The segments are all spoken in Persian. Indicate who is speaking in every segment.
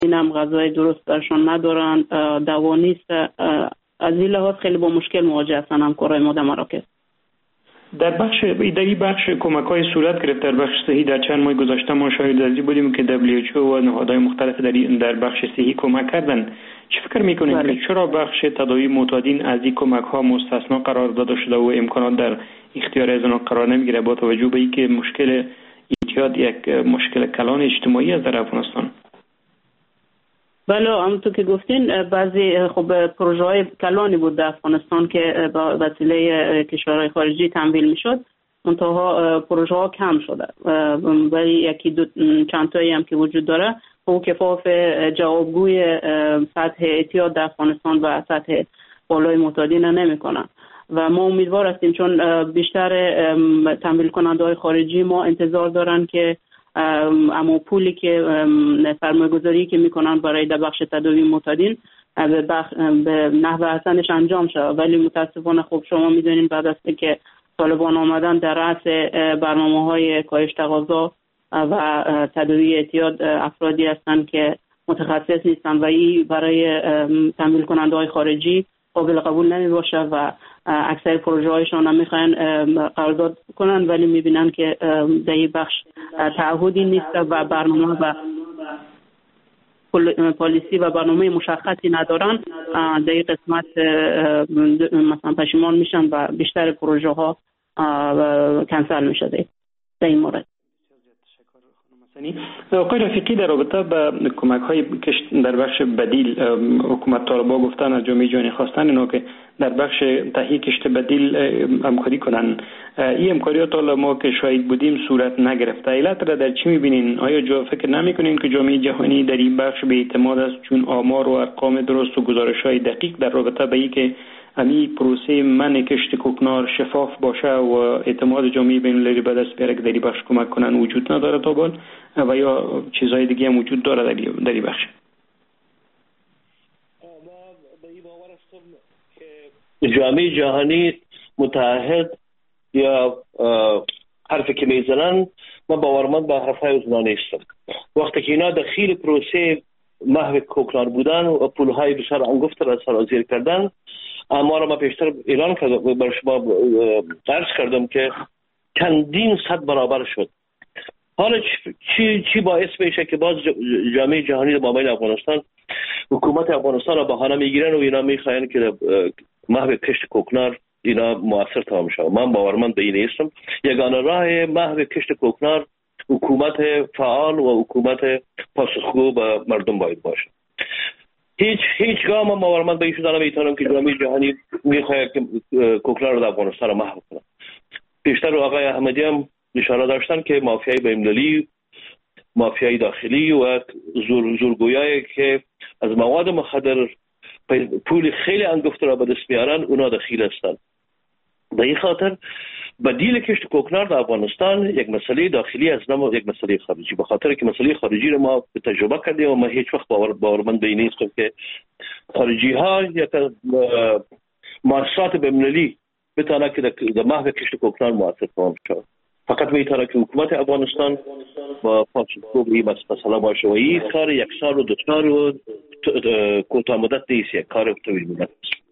Speaker 1: اینم غذای درست درشان ندارن، دوا نیست. از این لحاظ خیلی با مشکل مواجه هستن همکارای ما در مراکز.
Speaker 2: در این بخش کمک‌های صورت گرفت در بخش صحی. در چند ماه گذشته ما شاهد ازی بودیم که WHO و نهادهای مختلف در بخش صحی کمک کردن. چه فکر می‌کنید که چرا بخش تداوی معتادین از این کمک‌ها مستثنا قرار داده شده و امکانات در اختیار از آنها قرار نمی‌گیره، با توجه به اینکه مشکل اعتیاد یک مشکل کلان اجتماعی است در افغانستان؟
Speaker 1: بله، همونطور که گفتین بعضی پروژه‌های کلانی بود در افغانستان که با وسیله کشورهای خارجی تمویل میشد، منتها پروژه‌ها کم شده، ولی یکی دو چند تایی هم که وجود داره او کفاف جوابگوی سطح اعتیاد در افغانستان و سطح بالای معتادین نمی‌کنه و ما امیدوار هستیم چون بیشتر تمویل کننده‌های خارجی ما انتظار دارن که اما پولی که سرمایه‌گذاری که میکنن برای در بخش تداوی معتادین به نحو احسنش انجام شود، ولی متاسفانه خب شما میدونین بعد از که طالبان آمدن در رأس برنامه‌های کاهش تقاضا و تداوی اعتیاد افرادی هستن که متخصص نیستن و این برای تمویل کننده‌های خارجی قابل قبول نمی باشه و اکثر پروژه هایشان هم میخواین قرارداد کنن ولی میبینن که در این بخش تعهدی نیست و برنامه و پالیسی و برنامه مشخصی ندارن. در این قسمت مثلا پشیمان میشن و بیشتر پروژه ها کنسل میشه در این مورد.
Speaker 2: آقای رفیقی، در رابطه با کمک های در بخش بدیل، حکومت طالبا گفتن از جامعه جهانی خواستن اینا که در بخش تهیه کشت بدیل همکاری کنن. این امکانیات ما که شاهد بودیم صورت نگرفته. علت را در چی میبینین؟ آیا فکر نمیکنین که جامعه جهانی در این بخش به اعتماد است، چون آمار و ارقام درست و گزارش های دقیق در رابطه با اینکه امی پروسه منع کشت کوکنار شفاف باشه و اعتماد جامعه بین المللی به دست بیاره که در این بخش کمک کنن وجود نداره تا بال و یا چیزهای دیگه هم وجود داره در این بخش؟
Speaker 3: ما به این باور هستم که جامعه جهانی متعهد یا حرفی که میزنن ما باورمند به حرفهای اونا نیستم. وقتی که اینا داخل پروسه محو کوکنار بودن و پولهای بسیار انگفت را سرازیر کردن، اما را ما پیشتر اعلان کردم بر شما عرض کردم که چندین صد برابر شد. حالا چی باعث میشه که باز جامعه جهانی مابین افغانستان، حکومت افغانستان را بهانه میگیرن و اینا میخواین که محو کشت کوکنار اینا موثر تمام شود؟ من باورمند به این نیستم. یگانه راه محو کشت کوکنار حکومت فعال و حکومت پاسخگو به مردم باید باشه. هیچگاه ما باورمند به این شده نمیتونم که جامعه جهانی میخواهد که کوکنار رو در افغانستان را محو کنه. پیشتر آقای احمدی هم اشاره داشتن که مافیای بین‌المللی، مافیای داخلی و زورگویایی که از مواد مخدر پول خیلی انگفت را به دست میارن اونا دخیل هستند. به این خاطر بدیل کشت کوکنار در افغانستان یک مسئله داخلی است، نه یک مسئله خارجی. به خاطر که مسئله خارجی رو ما تجربه کردیم و ما هیچ وقت باورمند به این نیستم که خارجی ها یا مؤسسات بین‌المللی بتونه که در محو کشت کوکنار موثر تمام شود. فقط میتونه که حکومت افغانستان با پاسخگو به این مسئله باشه و این کار یک سال و دو سال و کوتاه مدت نیست، یک کار طویل مدت.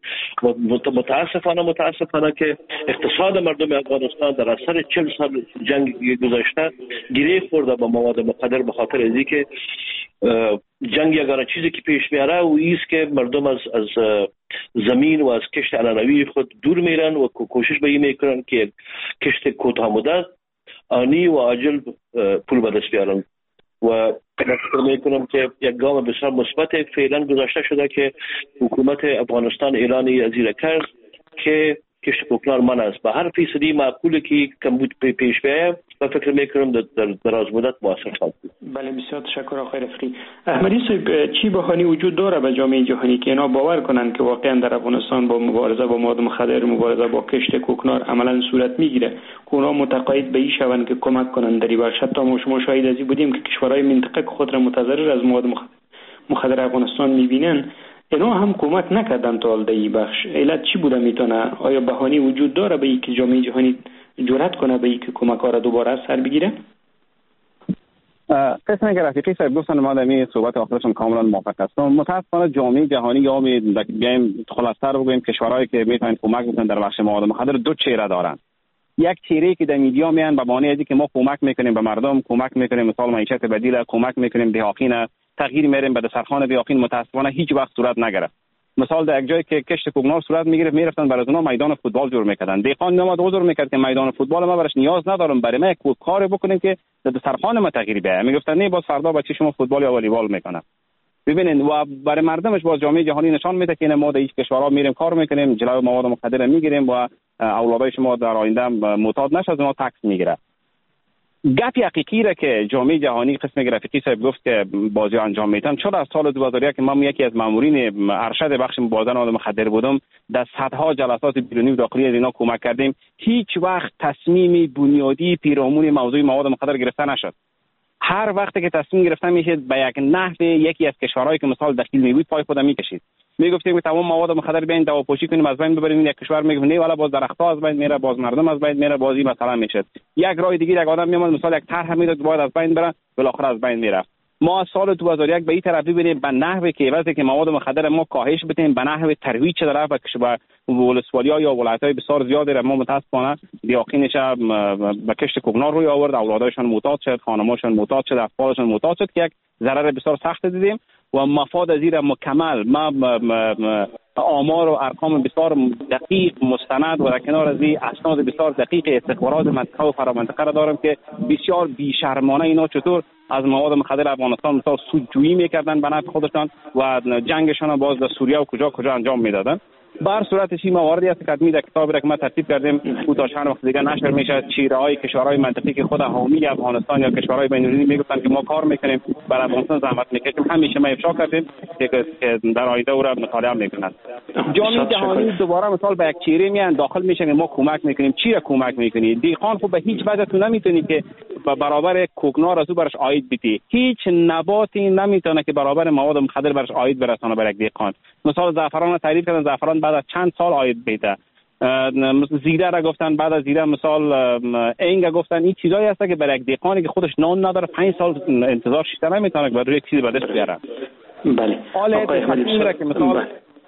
Speaker 3: متاسفانه که اقتصاد مردم افغانستان در اثر 40 سال جنگ گذشته گره خورده با مواد مخدر به خاطر از اینکه جنگ یگانه چیزی که پیش میاره و ایست که مردم از زمین و از کشت علنوی خود دور میرن و کوشش به این میکنن که کشت کوتاه مدت آنی و عاجل پول به دست بیارن و فکر میکنم که یک گام بسیار مثبت فعلا گذاشته شده که حکومت افغانستان اعلان از این کرد که کشت کوکنار من است. به هر فیصدی معقوله که کمبود پیش بیاید و فکر میکنم در دراز مدت موثر خواهد بود.
Speaker 2: بله، بسیار تشکر آقای رفیقی. احمدی صاحب، چی بهانه وجود داره به جامعه جهانی که اینا باور کنن که واقعا در افغانستان با مبارزه با مواد مخدر، مبارزه با کشت کوکنار عملا صورت میگیره که اونا متقاعد به این شون که کمک کنن در این بخش؟ حتی ما شما شاهد ازی بودیم که کشورهای منطقه خود را متضرر از مواد مخدر افغانستان میبینن، اینا هم کمک نکردن تا حال در این بخش. علت چی بوده میتونه؟ آیا بهانه وجود داره به اینکه جامعه جهانی جرأت کنه به اینکه کمک‌ها را دوباره سر بگیره؟
Speaker 4: قسمی که رفیقی صاحب گفتن ما در صحبت آخرشون کاملا موافق هستم. متاسفانه جامعه جهانی یا بیایم خلاص‌تر بگوییم کشورهایی که میتونن کمک بکنن در بخش مواد مخدر دو چهره دارن. یک چهره که در میدیا میان به بهانه اینکه ما کمک میکنیم به مردم، کمک میکنیم مثال معیشت بدیل، کمک میکنیم دهاقین، تغییر میاریم به دسترخوان دهاقین، متاسفانه هیچ وقت صورت نگرفت. مثال در یک جایی که کشت کوکنار صورت میگرفت میرفتن برای اونها میدان فوتبال جور میکردن. دهقان میومد عذر میکرد که میدان فوتبال ما برش نیاز ندارم، برای ما یک کار بکنیم که در دسترخوان ما تغییر بیاید. میگفتن نه باز فردا بچه شما فوتبال یا والیبال میکنه. ببینید و برای مردمش باز جامعه جهانی نشان میده که ما در این کشورها میریم کار میکنیم، جلوی مواد مخدر میگیریم و اولادای شما در آینده معتاد نشه از ما تکس میگیره. گپ حقیقی را که جامعه جهانی قسم رفیقی صاحب گفت که بازی انجام میدن، چون از سال 2001 که من یکی از مامورین ارشد بخش مبارزه مواد مخدر بودم، در صدها جلسات بیرونی و داخلی از اینا کمک کردیم. هیچ وقت تصمیم بنیادی پیرامون موضوع مواد مخدر گرفته نشد. هر وقتی که تصمیم گرفته میشه به یک نحو یکی از کشورهایی که مثال دخیل میبود پای خودم میکشید. میگفتیم که تمام مواد مخدر بیاین دواپوشی کنیم از بین ببریم. یک کشور میگه نه والا باز درخت‌ها از بین میره، باز مردم از بین میره، بازی مثلا میشه. یک راه دیگه یک آدم میاد مثلا یک طرح میداد باید از بین بره، بالاخره از بین میره. ما از سال 2001 به این طرف ببینیم به نحوی که واسه که مواد مخدر ما کاهش بدیم، به نحو ترویج طرف و ولسوالی‌ها یا ولایت‌های بسیار زیادی را ما متاسفانه دیاقینش به کشت کوکنار روی آورد، اولادایشان معتاد شد، خانماشون معتاد شد، اطفالشون معتاد شد که یک ضرر بسیار سخت دیدیم و مفاد از این مکمل ما آمار و ارقام بسیار دقیق مستند و در کنار از این اسناد بسیار دقیق استخبارات منطقه و فرامنطقه را دارم که بسیار بیشرمانه اینا چطور از مواد مخدر افغانستان مثلا سودجویی میکردن به نفع خودشان و جنگشان باز در سوریه و کجا انجام میدادن. بر صورتش این مواردی است که در کتابی را که ما ترتیب کردیم کوتاه چند وقت دیگه نشر میشه. چیره‌های کشورهای منطقه‌ای که خود حامی افغانستان یا کشورهای بین‌المللی میگفتن که ما کار میکنیم برای افغانستان زحمت میکشیم، همیشه ما افشا کردیم که در آینده او را مطالعه میکنند. جامعه جهانی دوباره مثال به یک چیره میان داخل میشن که ما کمک میکنیم. چی را کمک میکنی؟ دیقان خب به هیچ وجه تو نمیتونی که برابر کوکنار از او برش عاید بدی. هیچ نباتی نمیتونه که برابر مواد مخدر برش عاید برسانه بر یک دیقان. مثال زعفران را تعریف کردن، زعفران بعد از چند سال عاید بده. زیره را گفتن، بعد از زیره مثال اینگ گفتن. این چیزایی هست که برای یک دیقانی که خودش نان نداره 5 سال انتظار شیشته نمیتونه که برای یک چیز بدش بیاره.
Speaker 2: بله.
Speaker 4: تصمیم را که مثال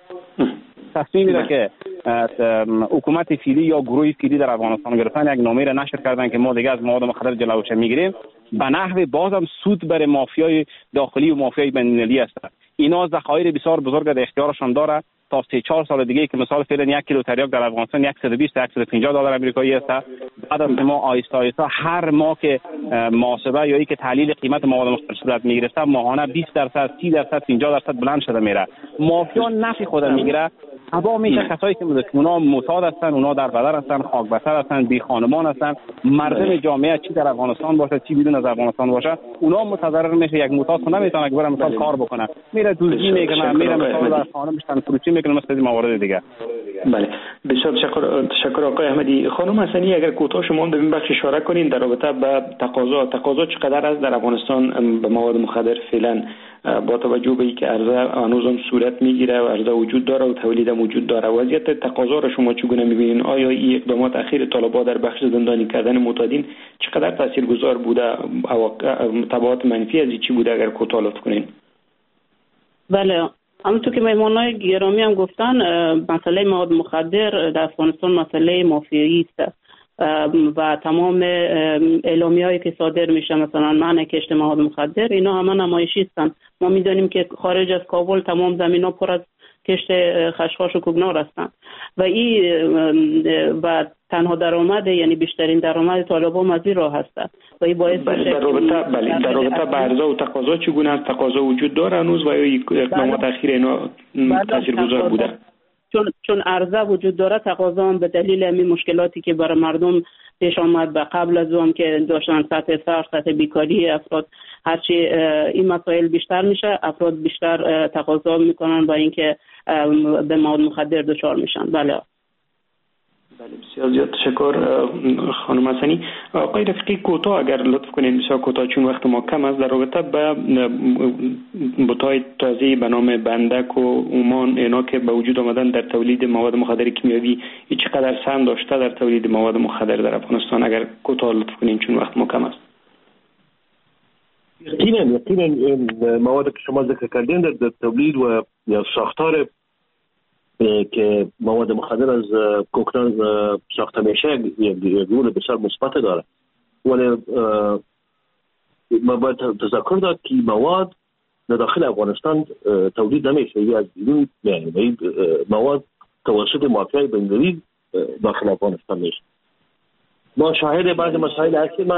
Speaker 4: تصمیمی را که حکومت فعلی یا گروه فعلی در افغانستان گرفتن، یک نامه را نشر کردن که ما دیگه از مواد مخدر جلوش میگیریم، به نحو بازم سود برای مافیای داخلی و مافیای بین‌المللی است. اینا ذخایر بسیار بزرگ در اختیارشان داره تا 3-4 سال دیگه که مثال فعلا 1 کیلو تریاک در افغانستان 120 تا 150 دلار آمریکایی است. بعد از ما آیسته هر ماه که محاسبه یا که تحلیل قیمت مواد مخدر صورت میگرفته ماهانه 20%، 30%، 50% بلند شده میره. مافیا نفع خود میگیره. هوا میشه کسایی که اونا معتاد هستن، اونا در بدر هستن، خاک بستر هستن، بی خانمان هستن. مردم جامعه چی در افغانستان باشه چی بیرون از افغانستان باشه اونا متضرر میشه. یک معتاد نمیتونه که بره مثلا کار بکنه، میره دزدی میکنه، میره مثلا خانمش فروشی میکنه، مثل این موارد دیگه.
Speaker 2: بله بسیار تشکر آقای احمدی. خانم حسنی اگر کوتاه شما در این بخش اشاره کنین در رابطه به تقاضا چقدر است در افغانستان به مواد مخدر فعلا، با توجه به اینکه عرضه هنوز هم صورت میگیره و عرضه وجود داره و تولید هم وجود داره، وضعیت تقاضا را شما چگونه میبینین؟ آیا این اقدامات اخیر طالبان در بخش زندانی کردن معتادین چقدر تاثیرگذار بوده؟ تبعات منفی از چی بوده اگر کوتاه لطف کنین؟
Speaker 1: بله، همونطور که مهمانای گرامی هم گفتن مسئله مواد مخدر در افغانستان مسئله مافیایی است و تمام اعلامیه‌هایی که صادر میشه مثلا منع کشت مواد مخدر اینا همه نمایشی هستند. ما میدانیم که خارج از کابل تمام زمینا پر از کشت خشخاش و کوکنار هستند و این و تنها درآمد یعنی بیشترین درآمد طالبان از این راه هست و این باعث میشه
Speaker 2: در رابطه با عرضه و تقاضا چگونه است؟ تقاضا وجود داره هنوز و یا اقدامات اخیر اینا تاثیرگذار بوده؟
Speaker 1: چون عرضه وجود داره تقاضا هم به دلیل همین مشکلاتی که برای مردم پیش آمد به قبل از اون که داشتن سطح فقر، سطح بیکاری افراد، هرچی این مسائل بیشتر میشه افراد بیشتر تقاضا میکنن با اینکه به مواد مخدر دچار میشن. بله
Speaker 2: بسیار زیاد تشکر خانم حسنی. آقای رفیقی کوتاه اگر لطف کنید، بسیار کوتاه چون وقت ما کم است، در رابطه به بوتای تازه به نام بندک و اومان اینا که به وجود آمدن در تولید مواد مخدر کیمیایی چقدر سهم داشته در تولید مواد مخدر در افغانستان؟ اگر کوتاه لطف کنید چون وقت ما کم است.
Speaker 3: یقینا مواد که شما ذکر کردین در تولید و یا ساختار که مواد مخدر از کوکائین ساخته میشه یک رول بسیار مثبت داره، ولی ما باید تذکر داد که مواد در داخل افغانستان تولید نمیشه، یا از بیرون میاد. مواد توسط مافیای بنگالی داخل افغانستان میشه. ما شاهد بعض مسائل هستیم.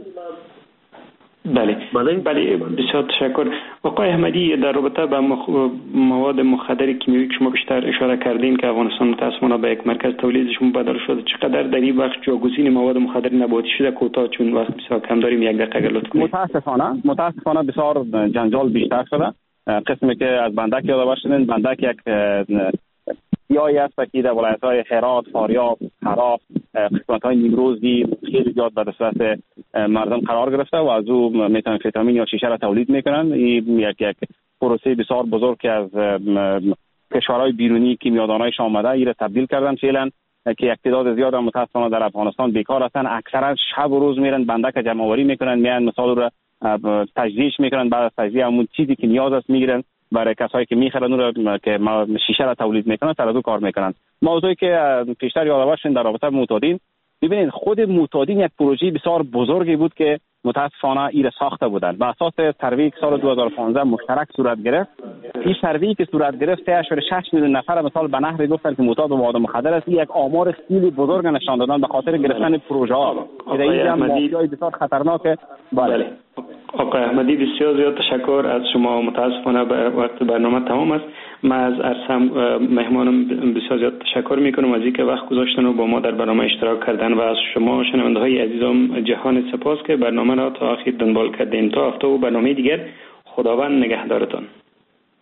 Speaker 2: بله بسیار تشکر. آقای احمدی، در رابطه با مواد مخدر کیمیایی که شما بیشتر اشاره کردین که افغانستان متأسفانه به یک مرکز تولیدش مبادله شده، چقدر در این وقت جاگزین مواد مخدر نباتی شده؟ کوتاه چون وقت بسیار کم داریم، 1 دقیقه لطف کنید.
Speaker 4: متاسفانه بسیار جنجال بیشتر شده. قسمی که از بندک یاد شدین، بندک یک سیاهی است که در ولایت‌های هرات، فاریاب، هرات، قسمت‌های نیمروزی خیلی زیاد به دسترس مردم قرار گرفته و از او متامفتامین یا شیشه را تولید میکنن. این یک پروسه بسیار بزرگ که از کشورهای بیرونی کیمیادانایش آمده این را تبدیل کردن فعلا، که یک تعداد زیاد متأسفانه در افغانستان بیکار هستن. اکثرا شب و روز میرن بندک جمع آوری میکنن، میان مثال را تجزیهش میکنن، بعد از تجزیه همون چیزی که نیاز است میگیرن برای کسایی که میخرن اون که شیشه را تولید میکنن سر از کار میکنن. موضوعی که پیشتر یادآور شدین در رابطه معتادین، ببینید خود معتادین یک پروژه بسیار بزرگی بود که متاسفانه این ساخته بودند. به اساس سروی که سال 2015 مشترک صورت گرفت، این سروی که صورت گرفت 3.6 میلیون نفر مثال به نحوی گفتن که معتاد به مواد مخدر است. یک آمار خیلی بزرگ نشان دادن به خاطر گرفتن پروژه ها که این مافیای بسیار خطرناکه. بله
Speaker 2: آقای احمدی، بسیار زیاد تشکر از شما. متاسفانه وقت برنامه تمام است. من از ارسم مهمانم بسیار زیاد تشکر میکنم از اینکه وقت گذاشتن و با ما در برنامه اشتراک کردن، و از شما شنونده های عزیزم جهان سپاس که برنامه را تا آخر دنبال کردین. تا هفته و برنامه دیگر، خداوند نگهدارتان.